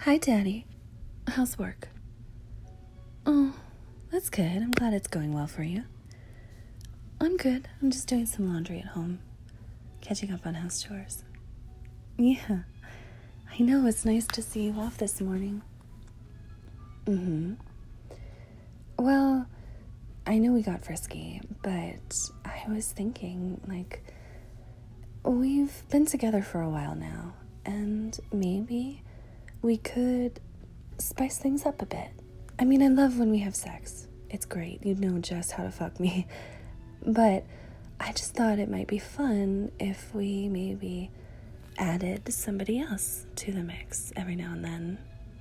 Hi, Daddy. How's work? Oh, that's good. I'm glad it's going well for you. I'm good. I'm just doing some laundry at home. Catching up on house chores. Yeah, I know. It's nice to see you off this morning. Well, I know we got frisky, but I was thinking, we've been together for a while now, and maybe we could spice things up a bit. I mean, I love when we have sex. It's great. You know just how to fuck me. But I just thought it might be fun if we maybe added somebody else to the mix every now and then.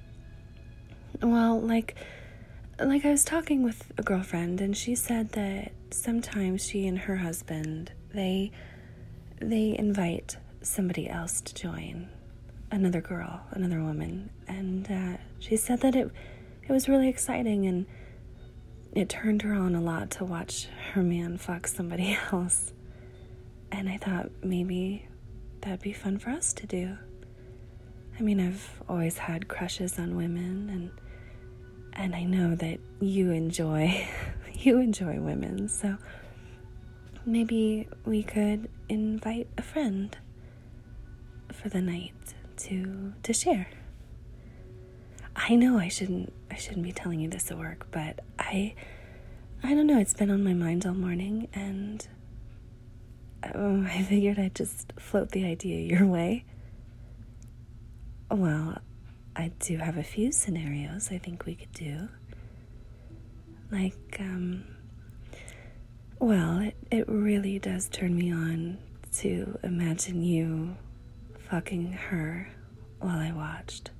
Well, like I was talking with a girlfriend, and she said that sometimes she and her husband, they invite somebody else to join, another girl, another woman, and she said that it was really exciting, and it turned her on a lot to watch her man fuck somebody else. And I thought maybe that'd be fun for us to do. I mean, I've always had crushes on women, and I know that you enjoy women, so maybe we could invite a friend for the night to share. I know I shouldn't be telling you this at work, but I don't know, it's been on my mind all morning, and I figured I'd just float the idea your way. Well, I do have a few scenarios I think we could do. It really does turn me on to imagine you fucking her while I watched.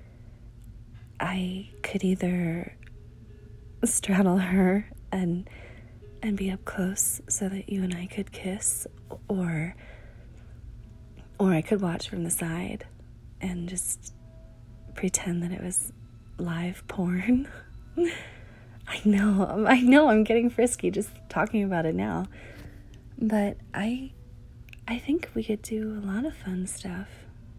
I could either straddle her and be up close so that you and I could kiss, or I could watch from the side and just pretend that it was live porn. I know I'm getting frisky just talking about it now. But I think we could do a lot of fun stuff.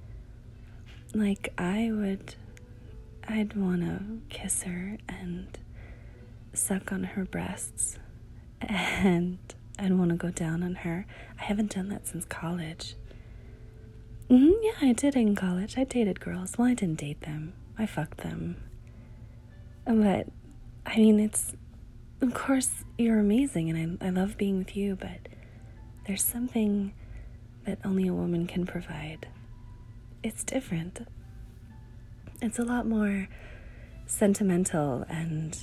I'd want to kiss her and suck on her breasts, and I'd want to go down on her. I haven't done that since college. Yeah, I did in college. I dated girls. Well, I didn't date them. I fucked them. But, I mean, of course, you're amazing, and I love being with you, but there's something that only a woman can provide. It's different. It's a lot more sentimental and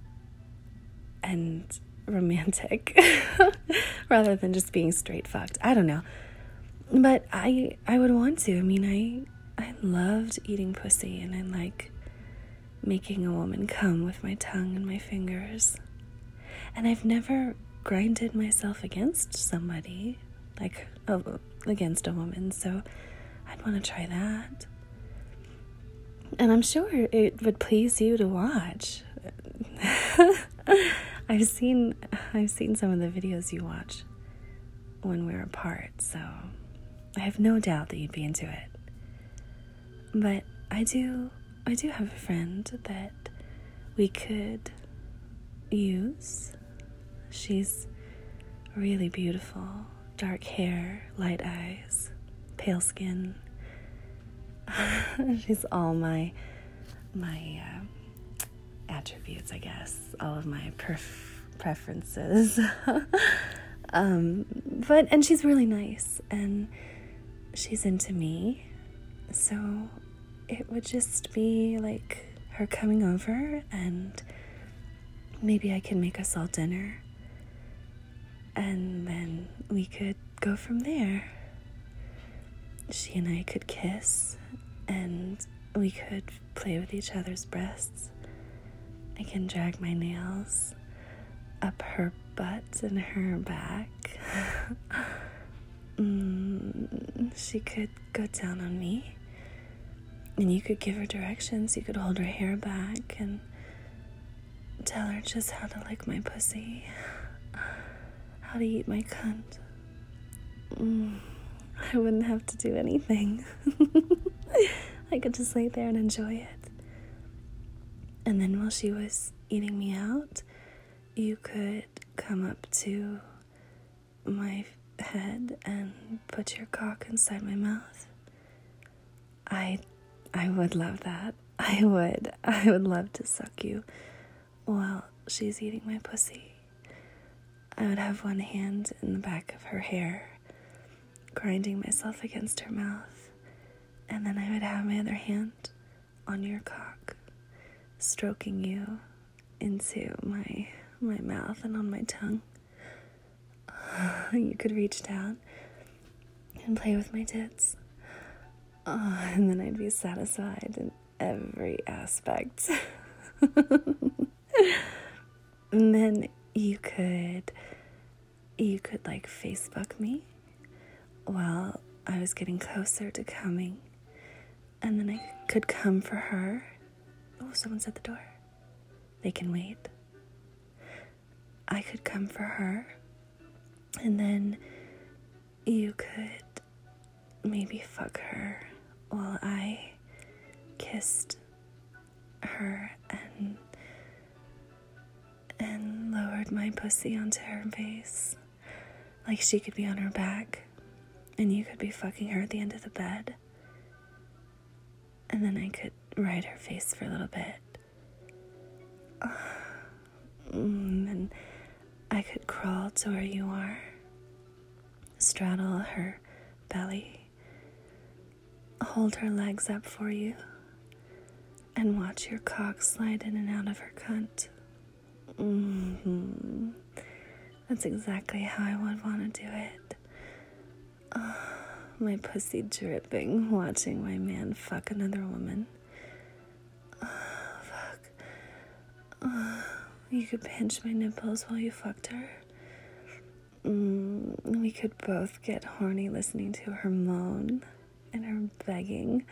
romantic rather than just being straight fucked. I don't know. But I would want to. I mean, I loved eating pussy, and I like making a woman come with my tongue and my fingers. And I've never grinded myself against somebody, against a woman, so I'd want to try that. And I'm sure it would please you to watch. I've seen some of the videos you watch when we're apart, so I have no doubt that you'd be into it. But I do have a friend that we could use. She's really beautiful, dark hair, light eyes, pale skin. She's all my attributes, I guess, all of my preferences. And she's really nice, and she's into me, so it would just be like her coming over, and maybe I can make us all dinner, and then we could go from there. She and I could kiss, and we could play with each other's breasts. I can drag my nails up her butt and her back. She could go down on me, and you could give her directions. You could hold her hair back and tell her just how to lick my pussy, how to eat my cunt. I wouldn't have to do anything. I could just lay there and enjoy it. And then while she was eating me out, you could come up to my head and put your cock inside my mouth. I would love that. I would love to suck you while she's eating my pussy. I would have one hand in the back of her hair, grinding myself against her mouth, and then I would have my other hand on your cock, stroking you into my mouth and on my tongue. You could reach down and play with my tits. And then I'd be satisfied in every aspect. And then you could like Facebook me while I was getting closer to coming. And then I could come for her. Oh, someone's at the door. They can wait. I could come for her. And then you could maybe fuck her while I kissed her and lowered my pussy onto her face. Like she could be on her back and you could be fucking her at the end of the bed. And then I could ride her face for a little bit. And I could crawl to where you are, straddle her belly, hold her legs up for you, and watch your cock slide in and out of her cunt. That's exactly how I would want to do it. My pussy dripping, watching my man fuck another woman. Fuck. You could pinch my nipples while you fucked her. We could both get horny listening to her moan and her begging.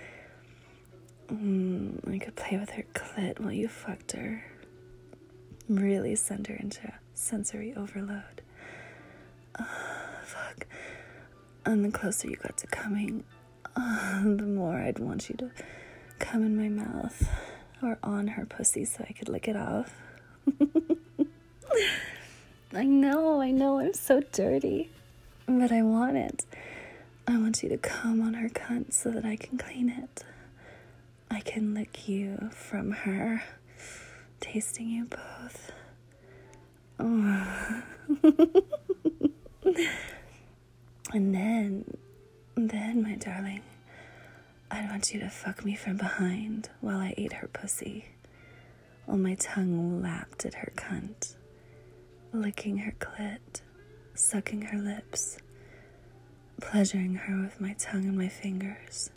I could play with her clit while you fucked her. Really send her into sensory overload. Fuck. And the closer you got to coming, the more I'd want you to come in my mouth or on her pussy so I could lick it off. I know, I'm so dirty, but I want it. I want you to come on her cunt so that I can clean it. I can lick you from her, tasting you both. Oh. And then, my darling, I'd want you to fuck me from behind while I ate her pussy, while my tongue lapped at her cunt, licking her clit, sucking her lips, pleasuring her with my tongue and my fingers.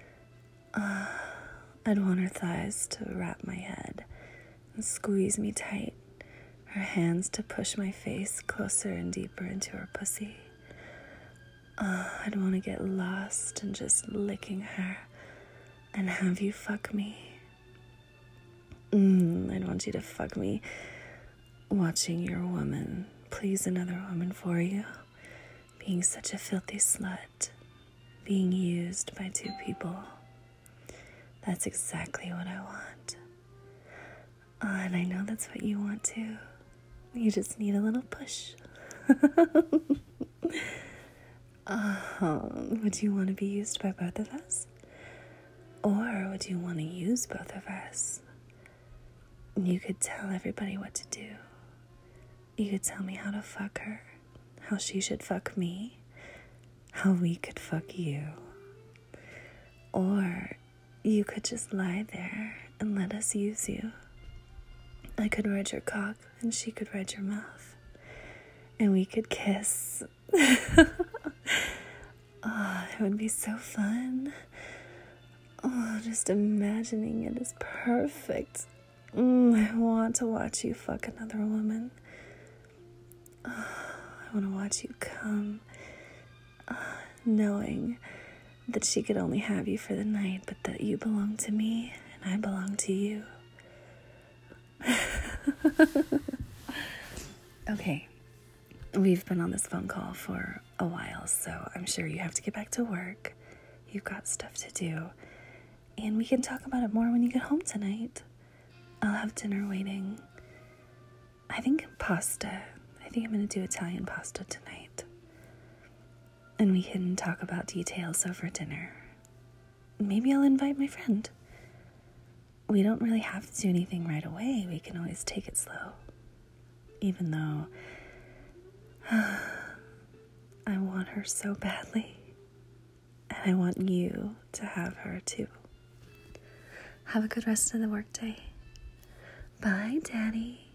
I'd want her thighs to wrap my head and squeeze me tight, her hands to push my face closer and deeper into her pussy. I'd want to get lost in just licking her and have you fuck me. I'd want you to fuck me watching your woman please another woman for you, being such a filthy slut, being used by two people. That's exactly what I want. And I know that's what you want too. You just need a little push. Would you want to be used by both of us? Or would you want to use both of us? You could tell everybody what to do. You could tell me how to fuck her, how she should fuck me, how we could fuck you. Or you could just lie there and let us use you. I could ride your cock and she could ride your mouth. And we could kiss. It would be so fun. Just imagining it is perfect. I want to watch you fuck another woman. I want to watch you come, knowing that she could only have you for the night, but that you belong to me and I belong to you. Okay, we've been on this phone call for a while, so I'm sure you have to get back to work. You've got stuff to do. And we can talk about it more when you get home tonight. I'll have dinner waiting. I think pasta. I think I'm going to do Italian pasta tonight. And we can talk about details over dinner. Maybe I'll invite my friend. We don't really have to do anything right away. We can always take it slow. Even though I want her so badly. And I want you to have her too. Have a good rest of the workday. Bye, Daddy.